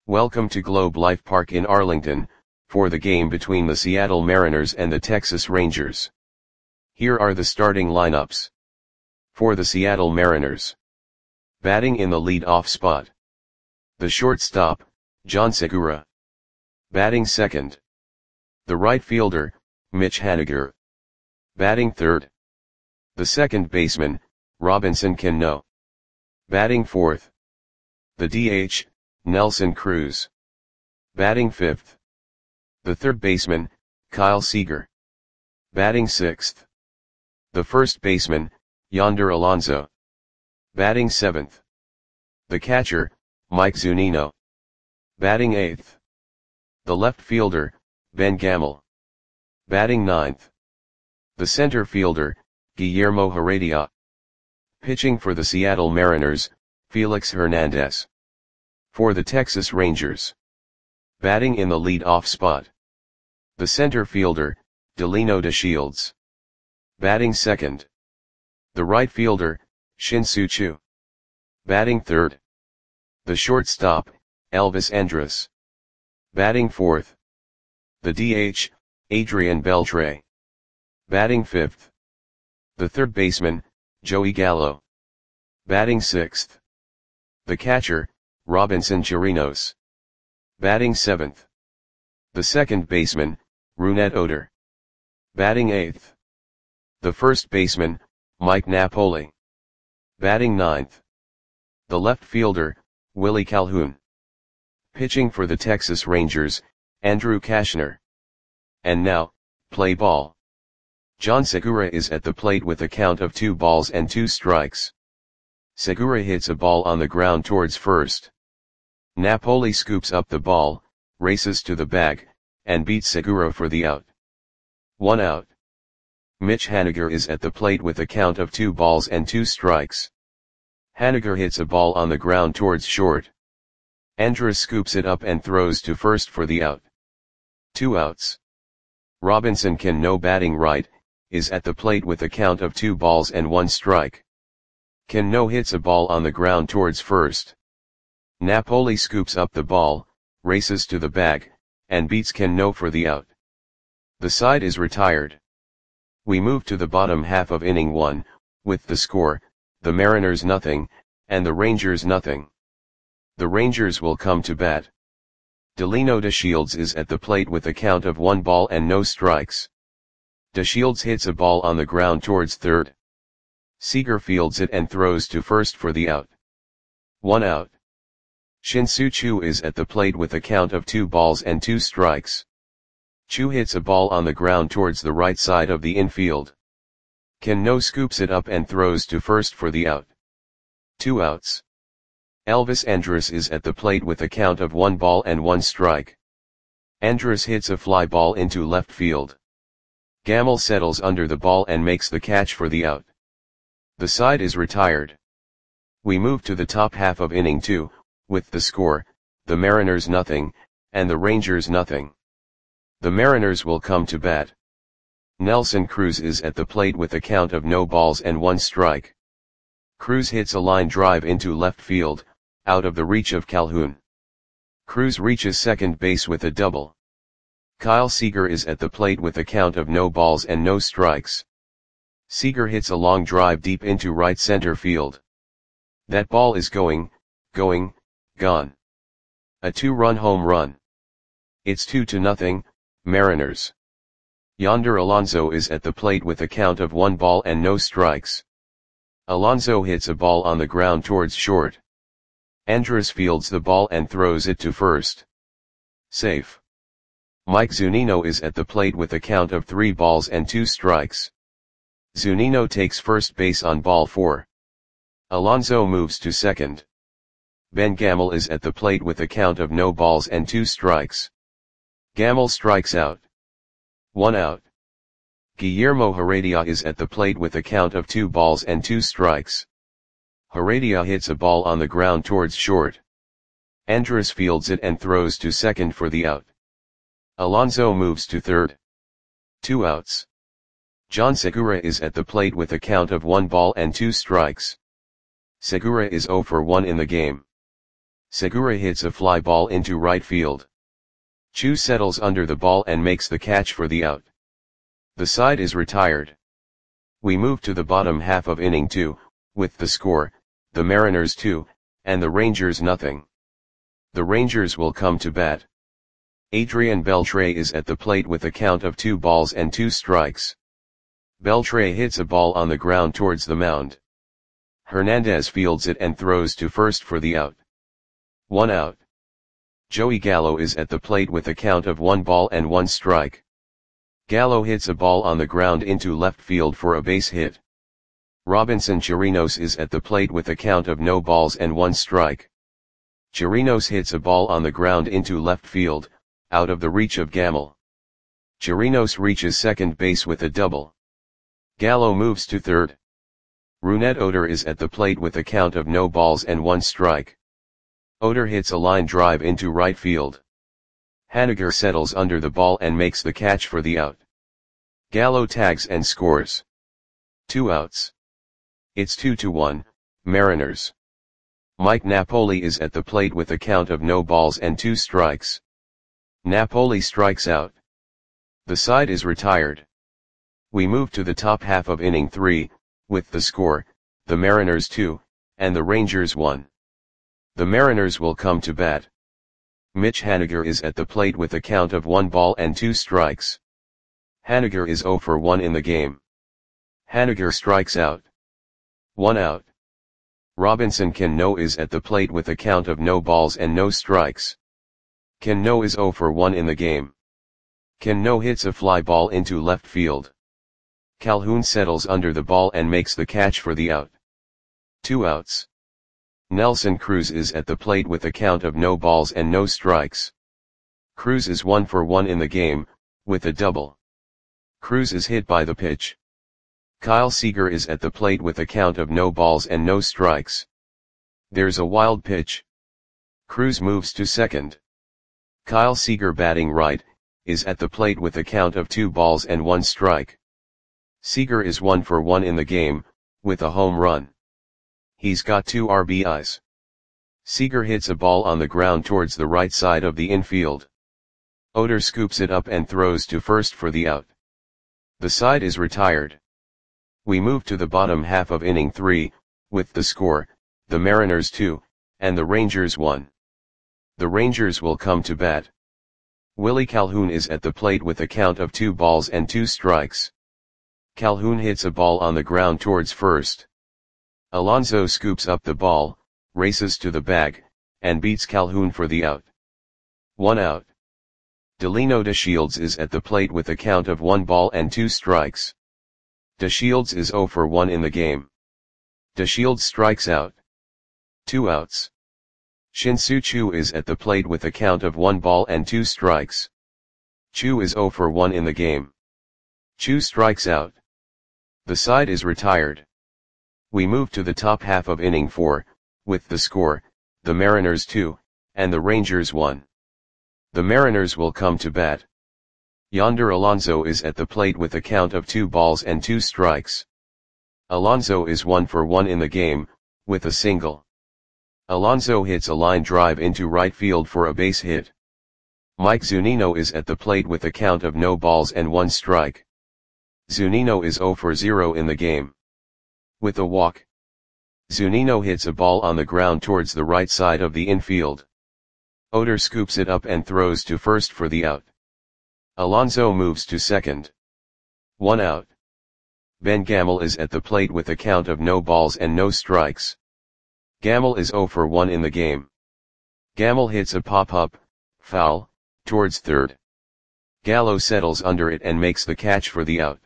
Welcome to Globe Life Park in Arlington, for the game between the Seattle Mariners and the Texas Rangers. Here are the starting lineups. For the Seattle Mariners. Batting in the lead-off spot. The shortstop, John Segura. Batting second. The right fielder, Mitch Haniger. Batting third. The second baseman, Robinson Cano. Batting fourth. The DH, Nelson Cruz. Batting fifth. The third baseman, Kyle Seager. Batting sixth. The first baseman, Yonder Alonso. Batting seventh. The catcher, Mike Zunino. Batting eighth. The left fielder, Ben Gamel. Batting ninth. The center fielder, Guillermo Heredia. Pitching for the Seattle Mariners, Felix Hernandez. For the Texas Rangers. Batting in the lead-off spot. The center fielder, Delino DeShields. Batting second. The right fielder, Shin-Soo Choo. Batting third. The shortstop, Elvis Andrus. Batting fourth. The DH, Adrian Beltre. Batting fifth. The third baseman, Joey Gallo. Batting sixth. The catcher, Robinson Chirinos. Batting seventh. The second baseman, Rougned Odor. Batting eighth. The first baseman, Mike Napoli. Batting ninth. The left fielder, Willie Calhoun. Pitching for the Texas Rangers, Andrew Cashner. And now, play ball. John Segura is at the plate with a count of 2-2. Segura hits a ball on the ground towards first. Napoli scoops up the ball, races to the bag, and beats Segura for the out. 1 out. Mitch Haniger is at the plate with a count of 2-2. Haniger hits a ball on the ground towards short. Andrus scoops it up and throws to first for the out. 2 outs. Robinson Cano, batting right, is at the plate with a count of 2-1. Cano hits a ball on the ground towards first. Napoli scoops up the ball, races to the bag, and beats Cano for the out. The side is retired. We move to the bottom half of inning 1, with the score, the Mariners 0, and the Rangers 0. The Rangers will come to bat. Delino DeShields is at the plate with a count of 1-0. DeShields hits a ball on the ground towards third. Seager fields it and throws to first for the out. 1 out. Shin-Soo Choo is at the plate with a count of 2-2. Choo hits a ball on the ground towards the right side of the infield. Cano scoops it up and throws to first for the out. 2 outs. Elvis Andrus is at the plate with a count of 1-1. Andrus hits a fly ball into left field. Gamel settles under the ball and makes the catch for the out. The side is retired. We move to the top half of inning 2, with the score, the Mariners 0, and the Rangers 0. The Mariners will come to bat. Nelson Cruz is at the plate with a count of 0-1. Cruz hits a line drive into left field, out of the reach of Calhoun. Cruz reaches second base with a double. Kyle Seager is at the plate with a count of 0-0. Seager hits a long drive deep into right center field. That ball is gone. A 2-run home run. It's 2-0, Mariners. Yonder Alonso is at the plate with a count of 1-0. Alonso hits a ball on the ground towards short. Andrus fields the ball and throws it to first. Safe. Mike Zunino is at the plate with a count of 3-2. Zunino takes first base on ball 4. Alonso moves to second. Ben Gamel is at the plate with a count of 0-2. Gamel strikes out. 1 out. Guillermo Heredia is at the plate with a count of 2-2. Heredia hits a ball on the ground towards short. Andrus fields it and throws to second for the out. Alonso moves to third. 2 outs. John Segura is at the plate with a count of 1-2. Segura is 0 for 1 in the game. Segura hits a fly ball into right field. Chu settles under the ball and makes the catch for the out. The side is retired. We move to the bottom half of inning 2, with the score, the Mariners 2, and the Rangers nothing. The Rangers will come to bat. Adrian Beltre is at the plate with a count of 2 balls and 2 strikes. Beltre hits a ball on the ground towards the mound. Hernandez fields it and throws to first for the out. 1 out. Joey Gallo is at the plate with a count of 1 ball and 1 strike. Gallo hits a ball on the ground into left field for a base hit. Robinson Chirinos is at the plate with a count of no balls and 1 strike. Chirinos hits a ball on the ground into left field, out of the reach of Gamel. Chirinos reaches second base with a double. Gallo moves to third. Rougned Odor is at the plate with a count of no balls and 1 strike. Odor hits a line drive into right field. Haniger settles under the ball and makes the catch for the out. Gallo tags and scores. 2 outs. It's 2-1, Mariners. Mike Napoli is at the plate with a count of no balls and 2 strikes. Napoli strikes out. The side is retired. We move to the top half of inning 3, with the score, the Mariners 2, and the Rangers 1. The Mariners will come to bat. Mitch Haniger is at the plate with a count of 1 ball and 2 strikes. Haniger is 0 for 1 in the game. Haniger strikes out. 1 out. Robinson Cano is at the plate with a count of no balls and no strikes. Cano is 0 for 1 in the game. Cano hits a fly ball into left field. Calhoun settles under the ball and makes the catch for the out. 2 outs. Nelson Cruz is at the plate with a count of no balls and no strikes. Cruz is 1 for 1 in the game, with a double. Cruz is hit by the pitch. Kyle Seager is at the plate with a count of no balls and no strikes. There's a wild pitch. Cruz moves to second. Kyle Seager, batting right, is at the plate with a count of 2 balls and 1 strike. Seager is 1 for 1 in the game, with a home run. He's got 2 RBIs. Seager hits a ball on the ground towards the right side of the infield. Odor scoops it up and throws to first for the out. The side is retired. We move to the bottom half of inning 3, with the score, the Mariners 2, and the Rangers 1. The Rangers will come to bat. Willie Calhoun is at the plate with a count of 2 balls and 2 strikes. Calhoun hits a ball on the ground towards first. Alonso scoops up the ball, races to the bag, and beats Calhoun for the out. 1 out. Delino DeShields is at the plate with a count of 1 ball and 2 strikes. DeShields is 0 for 1 in the game. DeShields strikes out. 2 outs. Shin-Soo Choo is at the plate with a count of 1 ball and 2 strikes. Choo is 0 for 1 in the game. Choo strikes out. The side is retired. We move to the top half of inning 4, with the score, the Mariners 2, and the Rangers 1. The Mariners will come to bat. Yonder Alonso is at the plate with a count of 2 balls and 2 strikes. Alonso is 1 for 1 in the game, with a single. Alonso hits a line drive into right field for a base hit. Mike Zunino is at the plate with a count of no balls and 1 strike. Zunino is 0 for 0 in the game. With a walk, Zunino hits a ball on the ground towards the right side of the infield. Odor scoops it up and throws to first for the out. Alonso moves to second. 1 out. Ben Gamel is at the plate with a count of no balls and no strikes. Gamel is 0 for 1 in the game. Gamel hits a pop-up, foul, towards third. Gallo settles under it and makes the catch for the out.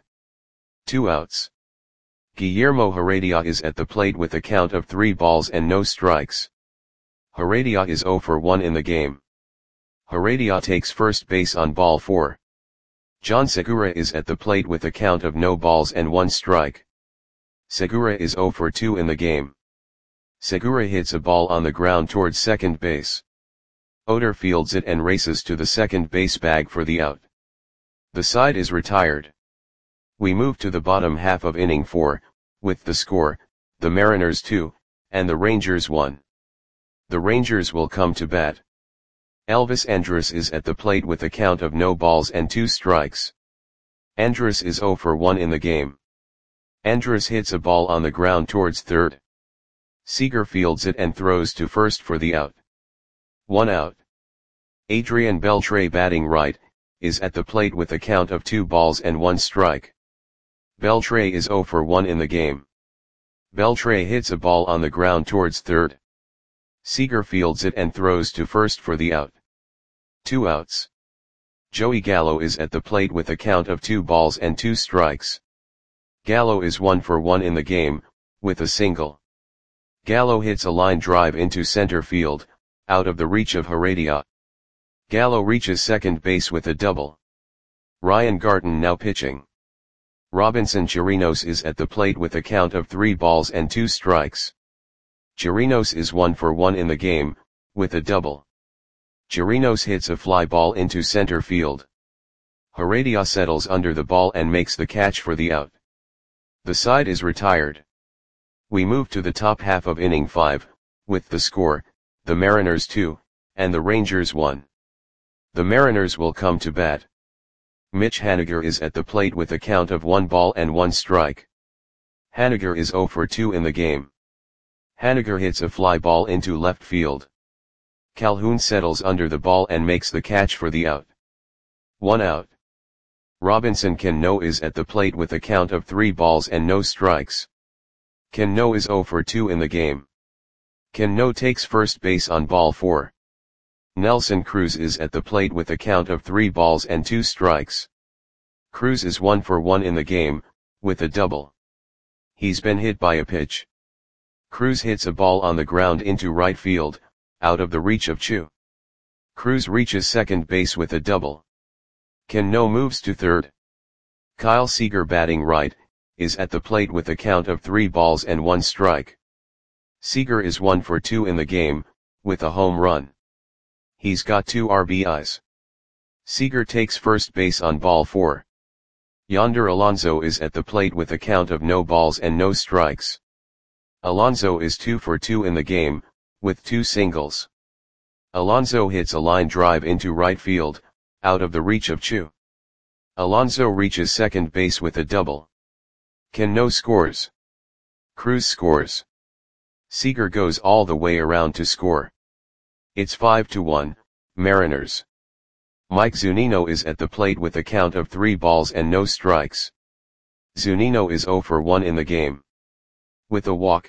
2 outs. Guillermo Heredia is at the plate with a count of 3 balls and no strikes. Heredia is 0 for 1 in the game. Heredia takes first base on ball 4. John Segura is at the plate with a count of no balls and 1 strike. Segura is 0 for 2 in the game. Segura hits a ball on the ground towards second base. Odor fields it and races to the second base bag for the out. The side is retired. We move to the bottom half of inning 4, with the score, the Mariners 2, and the Rangers 1. The Rangers will come to bat. Elvis Andrus is at the plate with a count of no balls and 2 strikes. Andrus is 0 for 1 in the game. Andrus hits a ball on the ground towards third. Seager fields it and throws to first for the out. 1 out. Adrian Beltre, batting right, is at the plate with a count of 2 balls and 1 strike. Beltre is 0 for 1 in the game. Beltre hits a ball on the ground towards third. Seager fields it and throws to first for the out. 2 outs. Joey Gallo is at the plate with a count of 2 balls and 2 strikes. Gallo is 1 for 1 in the game, with a single. Gallo hits a line drive into center field, out of the reach of Heredia. Gallo reaches second base with a double. Ryan Garten now pitching. Robinson Chirinos is at the plate with a count of 3 balls and 2 strikes. Chirinos is 1 for 1 in the game, with a double. Chirinos hits a fly ball into center field. Heredia settles under the ball and makes the catch for the out. The side is retired. We move to the top half of inning 5, with the score, the Mariners 2, and the Rangers 1. The Mariners will come to bat. Mitch Haniger is at the plate with a count of 1 ball and 1 strike. Haniger is 0 for 2 in the game. Haniger hits a fly ball into left field. Calhoun settles under the ball and makes the catch for the out. 1 out. Robinson Cano is at the plate with a count of 3 balls and no strikes. Cano is 0 for 2 in the game. Cano takes first base on ball 4. Nelson Cruz is at the plate with a count of 3 balls and 2 strikes. Cruz is 1 for 1 in the game, with a double. He's been hit by a pitch. Cruz hits a ball on the ground into right field, out of the reach of Chu. Cruz reaches second base with a double. Cano moves to third. Kyle Seager, batting right, is at the plate with a count of 3 balls and 1 strike. Seager is 1 for 2 in the game, with a home run. He's got 2 RBIs. Seager takes first base on ball 4. Yonder Alonso is at the plate with a count of no balls and no strikes. Alonso is 2 for 2 in the game, with 2 singles. Alonso hits a line drive into right field, out of the reach of Chu. Alonso reaches second base with a double. Cano scores. Cruz scores. Seager goes all the way around to score. It's 5-1, Mariners. Mike Zunino is at the plate with a count of 3 balls and no strikes. Zunino is 0 for 1 in the game. With a walk.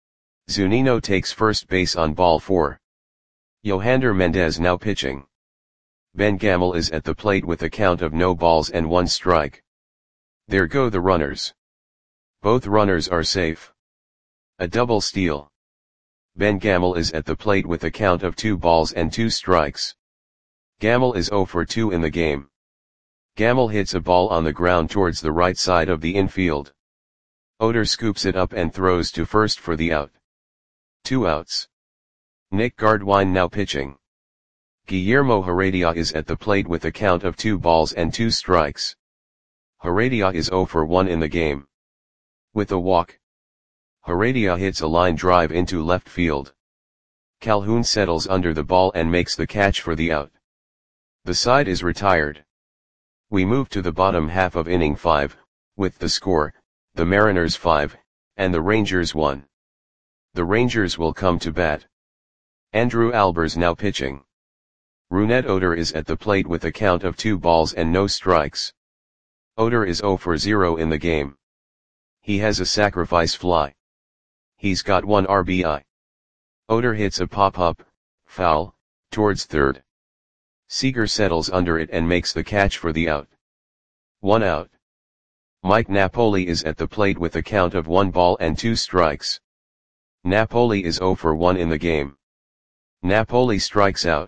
Zunino takes first base on ball 4. Yohander Mendez now pitching. Ben Gamel is at the plate with a count of no balls and 1 strike. There go the runners. Both runners are safe. A double steal. Ben Gamel is at the plate with a count of 2 balls and 2 strikes. Gamel is 0 for 2 in the game. Gamel hits a ball on the ground towards the right side of the infield. Oder scoops it up and throws to first for the out. 2 outs. Nick Gardwine now pitching. Guillermo Heredia is at the plate with a count of 2 balls and 2 strikes. Heredia is 0 for 1 in the game. With a walk. Heredia hits a line drive into left field. Calhoun settles under the ball and makes the catch for the out. The side is retired. We move to the bottom half of inning 5, with the score, the Mariners 5, and the Rangers 1. The Rangers will come to bat. Andrew Albers now pitching. Rougned Odor is at the plate with a count of 2 balls and no strikes. Odor is 0 for 0 in the game. He has a sacrifice fly. He's got 1 RBI. Odor hits a pop-up, foul, towards third. Seager settles under it and makes the catch for the out. 1 out. Mike Napoli is at the plate with a count of 1 ball and 2 strikes. Napoli is 0 for 1 in the game. Napoli strikes out.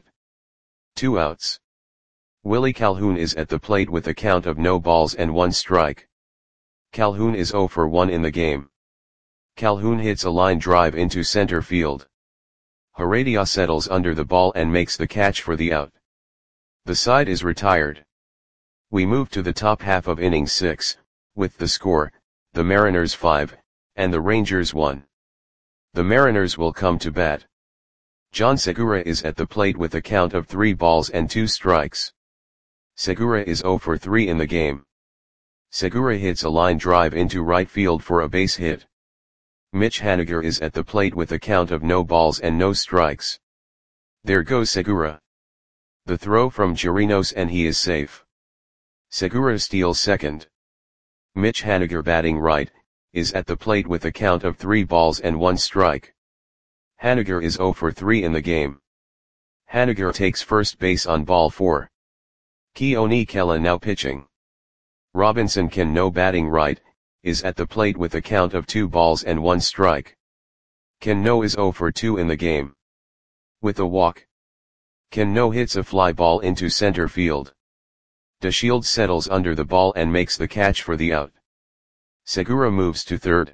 2 outs. Willie Calhoun is at the plate with a count of no balls and 1 strike. Calhoun is 0 for 1 in the game. Calhoun hits a line drive into center field. Heredia settles under the ball and makes the catch for the out. The side is retired. We move to the top half of inning 6, with the score, the Mariners 5, and the Rangers 1. The Mariners will come to bat. John Segura is at the plate with a count of 3 balls and 2 strikes. Segura is 0 for 3 in the game. Segura hits a line drive into right field for a base hit. Mitch Haniger is at the plate with a count of no balls and no strikes. There goes Segura. The throw from Chirinos and he is safe. Segura steals second. Mitch Haniger, batting right, is at the plate with a count of 3 balls and 1 strike. Haniger is 0 for 3 in the game. Haniger takes first base on ball 4. Keone Kela now pitching. Robinson Cano, batting right, is at the plate with a count of 2 balls and 1 strike. Cano is 0 for 2 in the game. With a walk, Cano hits a fly ball into center field. DeShields settles under the ball and makes the catch for the out. Segura moves to third.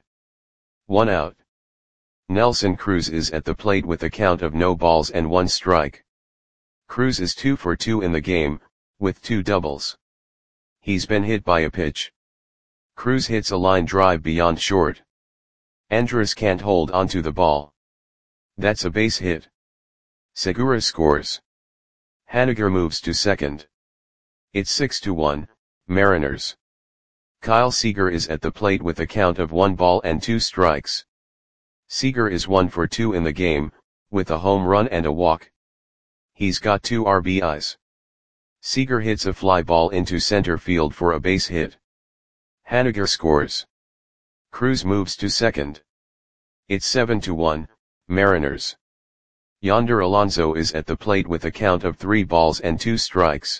1 out. Nelson Cruz is at the plate with a count of no balls and 1 strike. Cruz is 2 for 2 in the game, with 2 doubles. He's been hit by a pitch. Cruz hits a line drive beyond short. Andrus can't hold onto the ball. That's a base hit. Segura scores. Haniger moves to second. It's 6-1, Mariners. Kyle Seager is at the plate with a count of 1 ball and 2 strikes. Seager is 1 for 2 in the game, with a home run and a walk. He's got 2 RBIs. Seager hits a fly ball into center field for a base hit. Haniger scores. Cruz moves to second. It's 7-1, Mariners. Yonder Alonso is at the plate with a count of 3 balls and 2 strikes.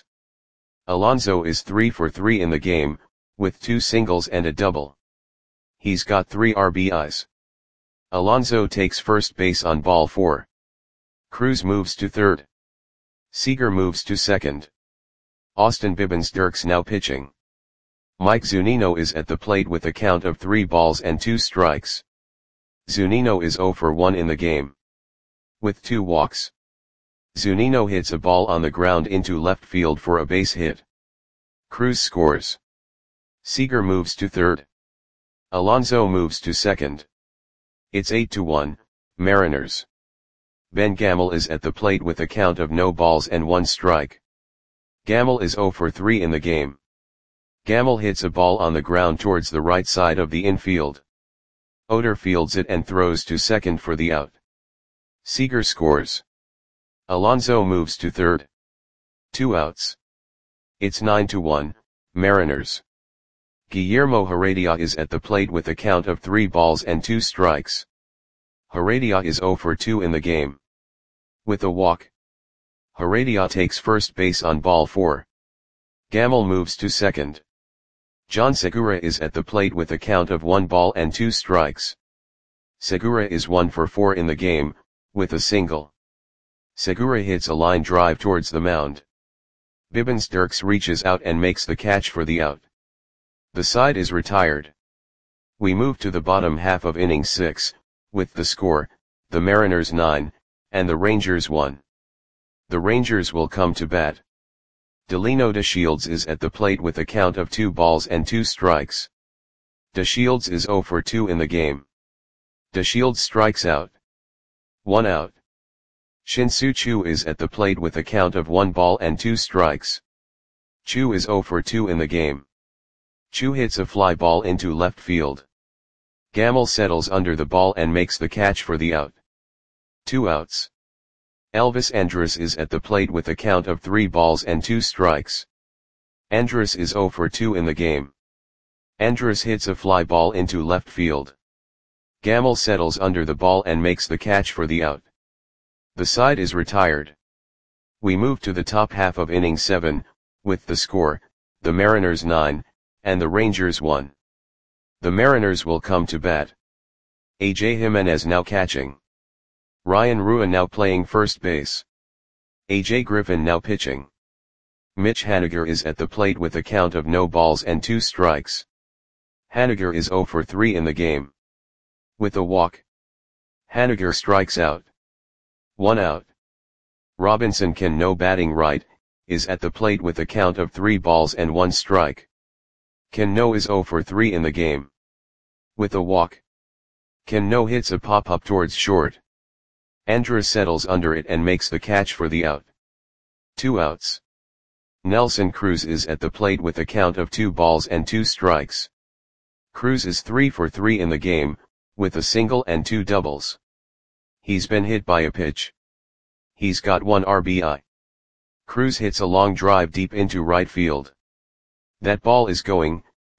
Alonso is 3 for 3 in the game, with 2 singles and a double. He's got 3 RBIs. Alonso takes first base on ball 4. Cruz moves to third. Seager moves to second. Austin Bibbins-Dirks now pitching. Mike Zunino is at the plate with a count of 3 balls and 2 strikes. Zunino is 0 for 1 in the game. With 2 walks. Zunino hits a ball on the ground into left field for a base hit. Cruz scores. Seager moves to third. Alonso moves to second. It's 8-1, Mariners. Ben Gamel is at the plate with a count of no balls and 1 strike. Gamel is 0 for 3 in the game. Gamel hits a ball on the ground towards the right side of the infield. Oder fields it and throws to second for the out. Seager scores. Alonso moves to third. 2 outs. It's 9-1, Mariners. Guillermo Heredia is at the plate with a count of 3 balls and 2 strikes. Heredia is 0 for 2 in the game. With a walk, Heredia takes first base on ball 4. Gamel moves to second. John Segura is at the plate with a count of 1 ball and 2 strikes. Segura is 1 for 4 in the game, with a single. Segura hits a line drive towards the mound. Bibbins-Dirks reaches out and makes the catch for the out. The side is retired. We move to the bottom half of inning 6, with the score, the Mariners 9, and the Rangers 1. The Rangers will come to bat. Delino DeShields is at the plate with a count of 2 balls and 2 strikes. DeShields is 0 for 2 in the game. DeShields strikes out. 1 out. Shin-Soo Choo is at the plate with a count of 1 ball and 2 strikes. Choo is 0 for 2 in the game. Choo hits a fly ball into left field. Gamel settles under the ball and makes the catch for the out. 2 outs. Elvis Andrus is at the plate with a count of 3 balls and 2 strikes. Andrus is 0 for 2 in the game. Andrus hits a fly ball into left field. Gamel settles under the ball and makes the catch for the out. The side is retired. We move to the top half of inning 7, with the score, the Mariners 9, and the Rangers 1. The Mariners will come to bat. A.J. Jimenez now catching. Ryan Rua now playing first base. A.J. Griffin now pitching. Mitch Haniger is at the plate with a count of no balls and 2 strikes. Haniger is 0 for 3 in the game. With a walk, Haniger strikes out. 1 out. Robinson Cano, batting right, is at the plate with a count of 3 balls and 1 strike. Cano is 0 for 3 in the game. With a walk, Cano hits a pop-up towards short. Andrus settles under it and makes the catch for the out. 2 outs. Nelson Cruz is at the plate with a count of 2 balls and 2 strikes. Cruz is 3 for 3 in the game, with a single and 2 doubles. He's been hit by a pitch. He's got 1 RBI. Cruz hits a long drive deep into right field. That ball is going,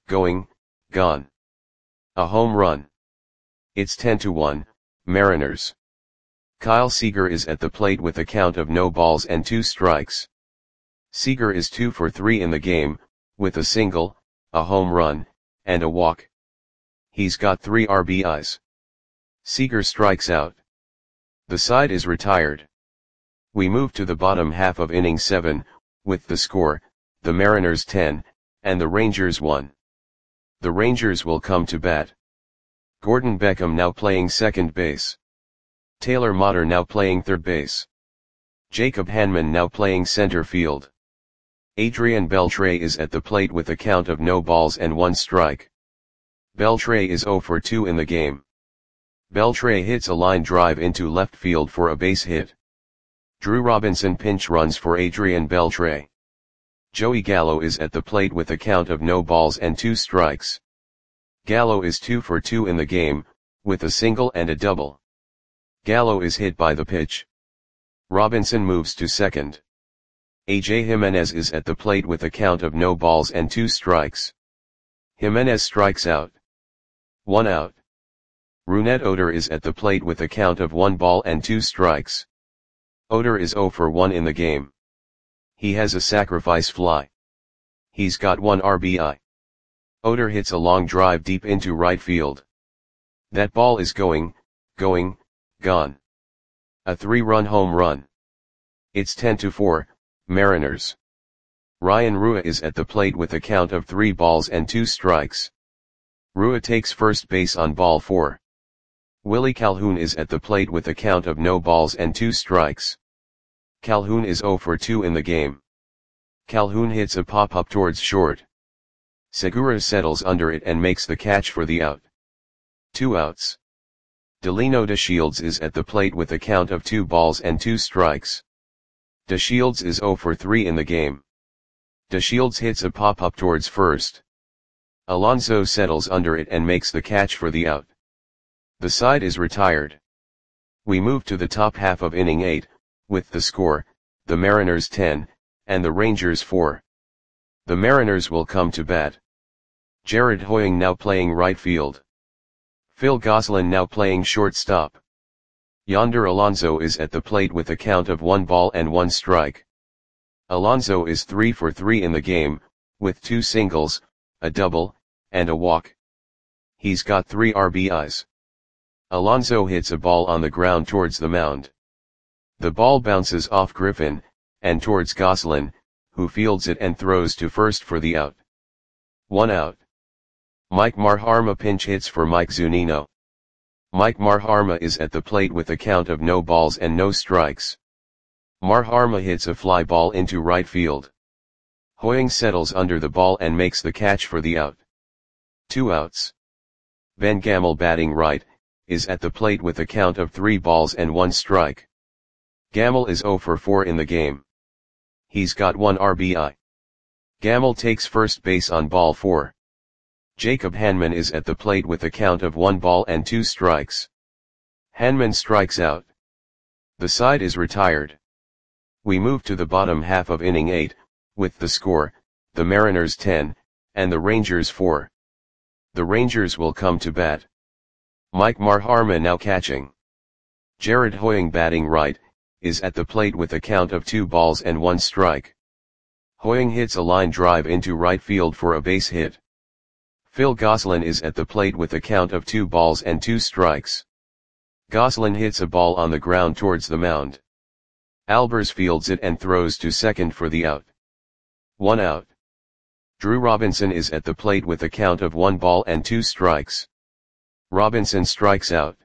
gone. A home run. It's 10-1, Mariners. Kyle Seager is at the plate with a count of no balls and 2 strikes. Seager is 2 for 3 in the game, with a single, a home run, and a walk. He's got 3 RBIs. Seager strikes out. The side is retired. We move to the bottom half of inning 7, with the score, the Mariners 10, and the Rangers 1. The Rangers will come to bat. Gordon Beckham now playing second base. Taylor Motter now playing third base. Jacob Hanman now playing center field. Adrian Beltre is at the plate with a count of no balls and 1 strike. Beltre is 0 for 2 in the game. Beltre hits a line drive into left field for a base hit. Drew Robinson pinch runs for Adrian Beltre. Joey Gallo is at the plate with a count of no balls and 2 strikes. Gallo is 2 for 2 in the game, with a single and a double. Gallo is hit by the pitch. Robinson moves to second. AJ Jimenez is at the plate with a count of no balls and 2 strikes. Jimenez strikes out. 1 out. Rougned Odor is at the plate with a count of 1 ball and 2 strikes. Odor is 0 for 1 in the game. He has a sacrifice fly. He's got 1 RBI. Odor hits a long drive deep into right field. That ball is going, gone. A 3-run home run. It's 10-4, Mariners. Ryan Rua is at the plate with a count of 3 balls and 2 strikes. Rua takes first base on ball 4. Willie Calhoun is at the plate with a count of no balls and 2 strikes. Calhoun is 0 for 2 in the game. Calhoun hits a pop-up towards short. Segura settles under it and makes the catch for the out. 2 outs. Delino DeShields is at the plate with a count of 2 balls and 2 strikes. DeShields is 0 for 3 in the game. DeShields hits a pop-up towards first. Alonso settles under it and makes the catch for the out. The side is retired. We move to the top half of inning 8, with the score, the Mariners 10, and the Rangers 4. The Mariners will come to bat. Jared Hoying now playing right field. Phil Gosselin now playing shortstop. Yonder Alonso is at the plate with a count of 1 ball and 1 strike. Alonso is 3 for 3 in the game, with 2 singles, a double, and a walk. He's got 3 RBIs. Alonso hits a ball on the ground towards the mound. The ball bounces off Griffin, and towards Gosselin, who fields it and throws to first for the out. 1 out. Mike Marharma pinch hits for Mike Zunino. Mike Marharma is at the plate with a count of no balls and no strikes. Marharma hits a fly ball into right field. Hoying settles under the ball and makes the catch for the out. 2 outs. Ben Gamel batting right, is at the plate with a count of 3 balls and 1 strike. Gamel is 0 for 4 in the game. He's got 1 RBI. Gamel takes first base on ball 4. Jacob Hanman is at the plate with a count of 1 ball and 2 strikes. Hanman strikes out. The side is retired. We move to the bottom half of inning 8, with the score, the Mariners 10, and the Rangers 4. The Rangers will come to bat. Mike Marharma now catching. Jared Hoying batting right, is at the plate with a count of 2 balls and 1 strike. Hoying hits a line drive into right field for a base hit. Phil Gosselin is at the plate with a count of 2 balls and 2 strikes. Gosselin hits a ball on the ground towards the mound. Albers fields it and throws to second for the out. 1 out. Drew Robinson is at the plate with a count of 1 ball and 2 strikes. Robinson strikes out.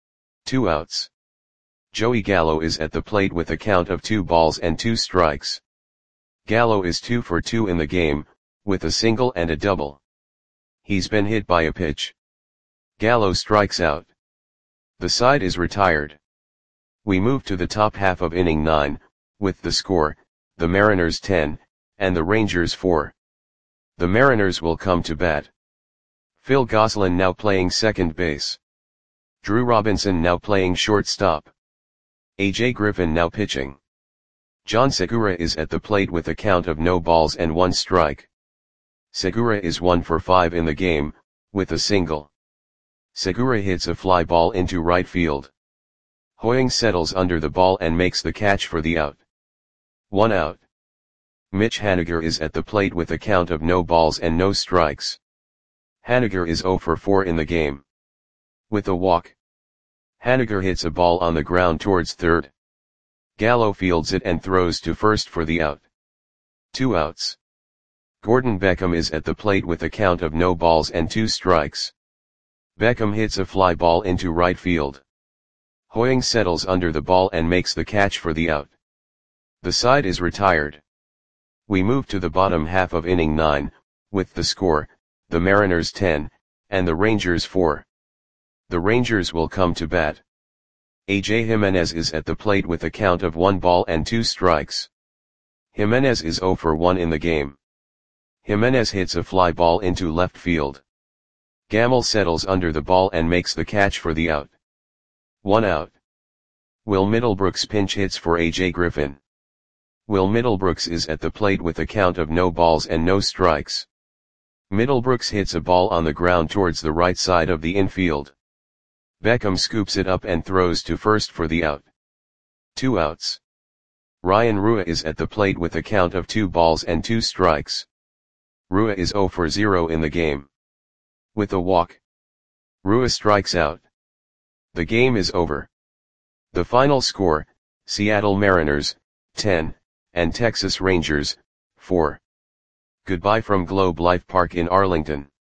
2 outs. Joey Gallo is at the plate with a count of 2 balls and 2 strikes. Gallo is 2 for 2 in the game, with a single and a double. He's been hit by a pitch. Gallo strikes out. The side is retired. We move to the top half of inning 9, with the score, the Mariners 10, and the Rangers 4. The Mariners will come to bat. Phil Gosselin now playing second base. Drew Robinson now playing shortstop. A.J. Griffin now pitching. John Segura is at the plate with a count of no balls and 1 strike. Segura is 1 for 5 in the game, with a single. Segura hits a fly ball into right field. Hoying settles under the ball and makes the catch for the out. 1 out. Mitch Haniger is at the plate with a count of no balls and no strikes. Haniger is 0 for 4 in the game. With a walk. Haniger hits a ball on the ground towards third. Gallo fields it and throws to first for the out. 2 outs. Gordon Beckham is at the plate with a count of no balls and 2 strikes. Beckham hits a fly ball into right field. Hoying settles under the ball and makes the catch for the out. The side is retired. We move to the bottom half of inning 9, with the score, the Mariners 10, and the Rangers 4. The Rangers will come to bat. A.J. Jimenez is at the plate with a count of 1 ball and 2 strikes. Jimenez is 0 for 1 in the game. Jimenez hits a fly ball into left field. Gamble settles under the ball and makes the catch for the out. 1 out. Will Middlebrooks pinch hits for A.J. Griffin. Will Middlebrooks is at the plate with a count of no balls and no strikes. Middlebrooks hits a ball on the ground towards the right side of the infield. Beckham scoops it up and throws to first for the out. 2 outs. Ryan Rua is at the plate with a count of 2 balls and 2 strikes. Rua is 0 for 0 in the game. With a walk. Rua strikes out. The game is over. The final score, Seattle Mariners, 10, and Texas Rangers, 4. Goodbye from Globe Life Park in Arlington.